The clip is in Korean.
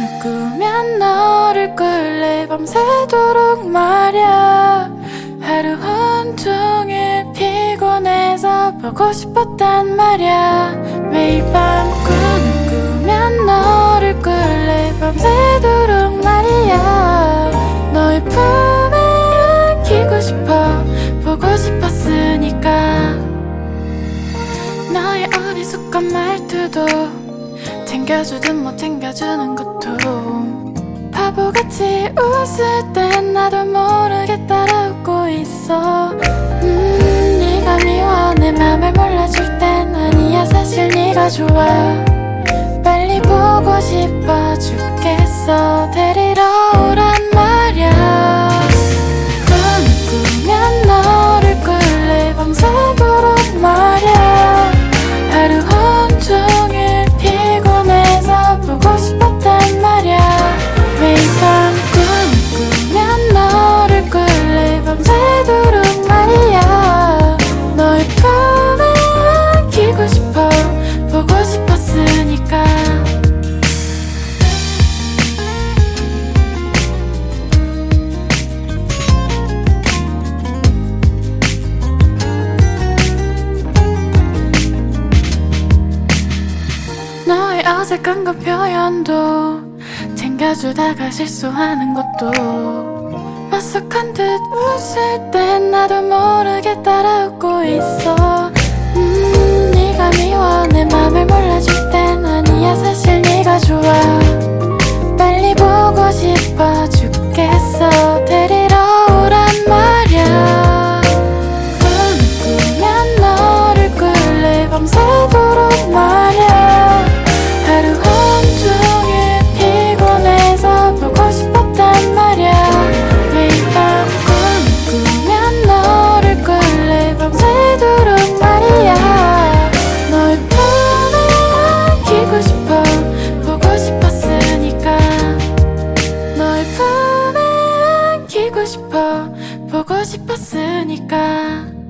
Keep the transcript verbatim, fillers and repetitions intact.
꿈을 꾸면 너를 끌래 밤새도록 말야. 하루 온종일 피곤해서 보고 싶었단 말야. 매일 밤 꿈을 꾸면 너를 끌래 밤새도록 말이야. 너의 품에 안기고 싶어 보고 싶었으니까. 너의 어리숙한 말투도 챙겨주든 못 챙겨주는 것도 바보같이 웃을 땐 나도 모르게 따라 웃고 있어. 음 네가 미워 내 맘을 몰라줄 땐 아니야 사실 네가 좋아. 빨리 보고 싶어 죽겠어 데리러 오란 말야. 꿈을 꾸면 너를 끌래 밤새도록 말야. 하루 온종일 피곤해서 보고 싶었단 말야. 매일 밤 꿈을 꾸면 너를 끌래 밤새도록 말이야. 너의 품에 안기고 싶어 보고 싶었으니까. 너의 어색한 그 표현도 챙겨주다가 실수하는 것도 맞석한 듯 웃을 땐 나도 모르게 따라 웃고 있어. 음 네가 미워 내 맘을 몰라줄 땐 아니야 사실 네가 좋아. 빨리 보고 싶어 죽겠어 데리러 오란 말야. 꿈을 꾸면 너를 끌래 밤새도록 말야. 하루 온종일 피곤해서 보고 싶었단 말야. 매일 밤 꿈을 꾸면 너를 끌래 밤새도록 말이야. 너의 품에 안기고 싶어 보고 싶었으니까. 너의 품에 안기고 싶어 보고 싶었으니까.